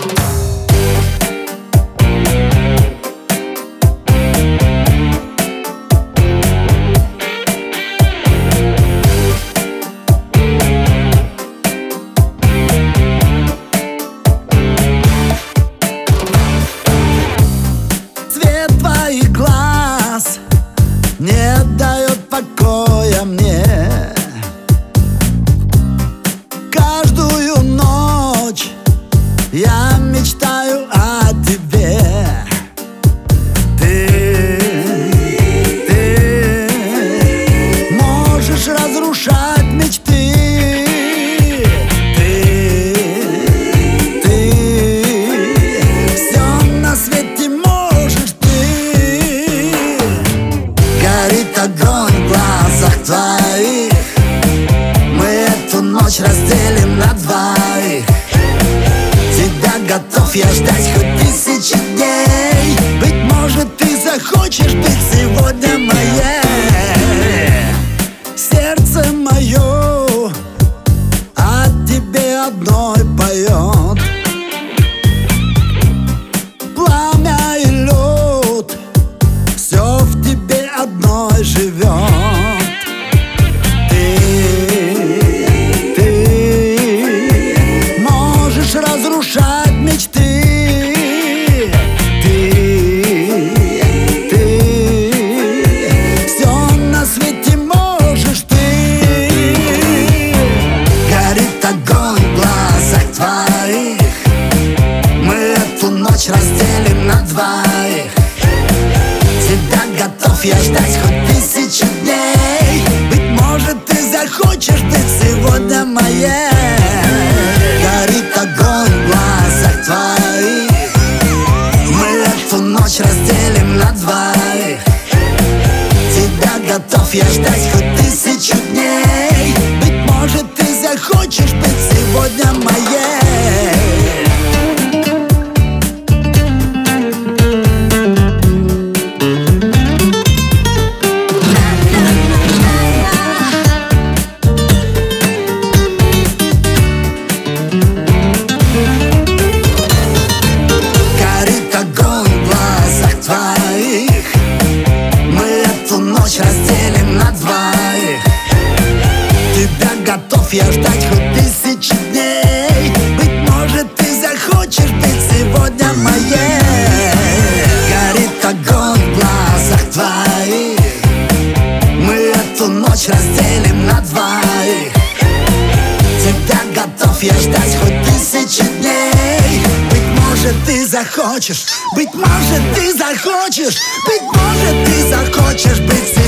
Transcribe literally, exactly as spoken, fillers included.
Не дает покоя мне. Каждую ночь я мечтаю о тебе. Ты, ты можешь разрушать мечты. Ты, ты все на свете можешь ты. Горит огонь в глазах твоих. Мы эту ночь разделим на двоих. Тебя готов я ждать хоть тысячи дней. Быть может, ты захочешь быть сегодня моей. Сердце мое о тебе одной поет. Пламя и лед, все в тебе одной живет. Ты, ты можешь разрушать мечты. Ты, ты все на свете можешь ты. Горит огонь в глазах твоих. Мы эту ночь разделим на двоих. Тебя готов я ждать хоть тысячу дней. Быть может, ты захочешь быть сегодня моей. Горит огонь в глазах твоих. Мы эту ночь разделим на двоих. Тебя готов я ждать хоть тысячу дней. Быть может, ты захочешь быть сегодня моей. Разделим на двоих. Тебя готов я ждать хоть тысячи дней. Быть может, ты захочешь быть сегодня моей. Горит огонь в глазах твоих. Мы эту ночь разделим на двоих. Тебя готов я ждать хоть тысячи дней. Быть может, ты захочешь, быть может, ты захочешь, быть может, ты захочешь быть